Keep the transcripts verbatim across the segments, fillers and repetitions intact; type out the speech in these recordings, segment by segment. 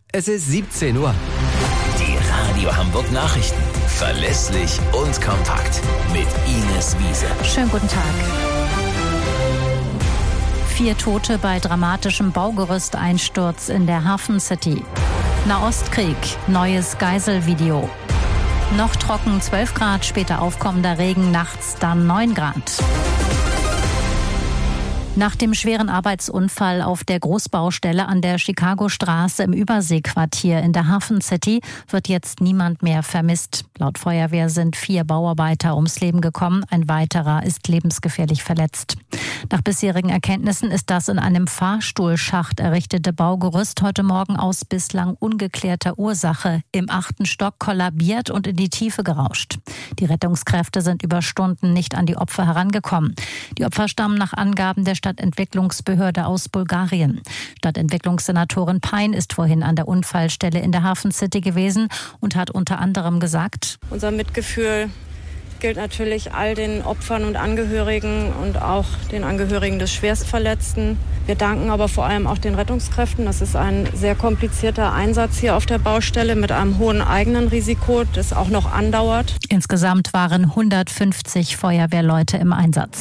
Es ist siebzehn Uhr. Die Radio Hamburg Nachrichten. Verlässlich und kompakt. Mit Ines Wiese. Schönen guten Tag. Vier Tote bei dramatischem Baugerüsteinsturz in der Hafen City. Nahostkrieg, neues Geiselvideo. Noch trocken zwölf Grad, später aufkommender Regen, nachts dann neun Grad. Nach dem schweren Arbeitsunfall auf der Großbaustelle an der Chicago-Straße im Überseequartier in der Hafen City wird jetzt niemand mehr vermisst. Laut Feuerwehr sind vier Bauarbeiter ums Leben gekommen, ein weiterer ist lebensgefährlich verletzt. Nach bisherigen Erkenntnissen ist das in einem Fahrstuhlschacht errichtete Baugerüst heute Morgen aus bislang ungeklärter Ursache im achten Stock kollabiert und in die Tiefe gerauscht. Die Rettungskräfte sind über Stunden nicht an die Opfer herangekommen. Die Opfer stammen nach Angaben der Stadtentwicklungsbehörde aus Bulgarien. Stadtentwicklungssenatorin Pein ist vorhin an der Unfallstelle in der Hafen City gewesen und hat unter anderem gesagt: Unser Mitgefühl gilt natürlich all den Opfern und Angehörigen und auch den Angehörigen des Schwerstverletzten. Wir danken aber vor allem auch den Rettungskräften. Das ist ein sehr komplizierter Einsatz hier auf der Baustelle mit einem hohen eigenen Risiko, das auch noch andauert. Insgesamt waren hundertfünfzig Feuerwehrleute im Einsatz.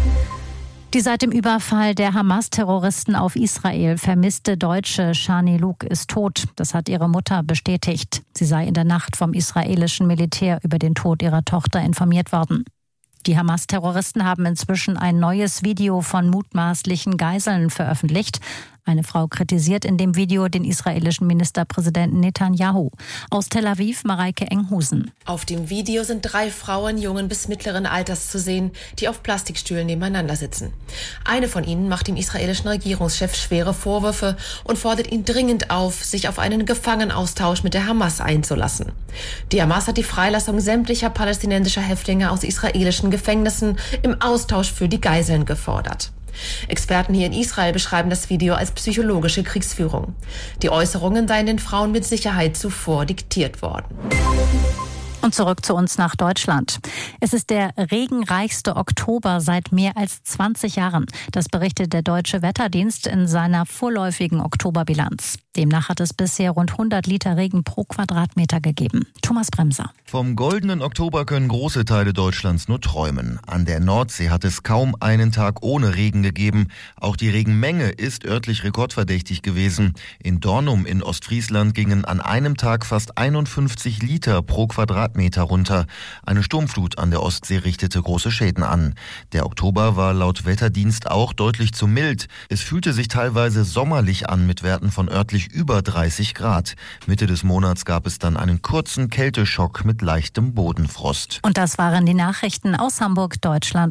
Die seit dem Überfall der Hamas-Terroristen auf Israel vermisste Deutsche Shani Luke ist tot. Das hat ihre Mutter bestätigt. Sie sei in der Nacht vom israelischen Militär über den Tod ihrer Tochter informiert worden. Die Hamas-Terroristen haben inzwischen ein neues Video von mutmaßlichen Geiseln veröffentlicht. Eine Frau kritisiert in dem Video den israelischen Ministerpräsidenten Netanyahu. Aus Tel Aviv, Mareike Enghusen. Auf dem Video sind drei Frauen jungen bis mittleren Alters zu sehen, die auf Plastikstühlen nebeneinander sitzen. Eine von ihnen macht dem israelischen Regierungschef schwere Vorwürfe und fordert ihn dringend auf, sich auf einen Gefangenaustausch mit der Hamas einzulassen. Die Hamas hat die Freilassung sämtlicher palästinensischer Häftlinge aus israelischen Gefängnissen im Austausch für die Geiseln gefordert. Experten hier in Israel beschreiben das Video als psychologische Kriegsführung. Die Äußerungen seien den Frauen mit Sicherheit zuvor diktiert worden. Und zurück zu uns nach Deutschland. Es ist der regenreichste Oktober seit mehr als zwanzig Jahren. Das berichtet der Deutsche Wetterdienst in seiner vorläufigen Oktoberbilanz. Demnach hat es bisher rund hundert Liter Regen pro Quadratmeter gegeben. Thomas Bremser. Vom goldenen Oktober können große Teile Deutschlands nur träumen. An der Nordsee hat es kaum einen Tag ohne Regen gegeben. Auch die Regenmenge ist örtlich rekordverdächtig gewesen. In Dornum in Ostfriesland gingen an einem Tag fast einundfünfzig Liter pro Quadratmeter runter. Eine Sturmflut an der Ostsee richtete große Schäden an. Der Oktober war laut Wetterdienst auch deutlich zu mild. Es fühlte sich teilweise sommerlich an mit Werten von örtlich über dreißig Grad. Mitte des Monats gab es dann einen kurzen Kälteschock mit leichtem Bodenfrost. Und das waren die Nachrichten aus Hamburg, Deutschland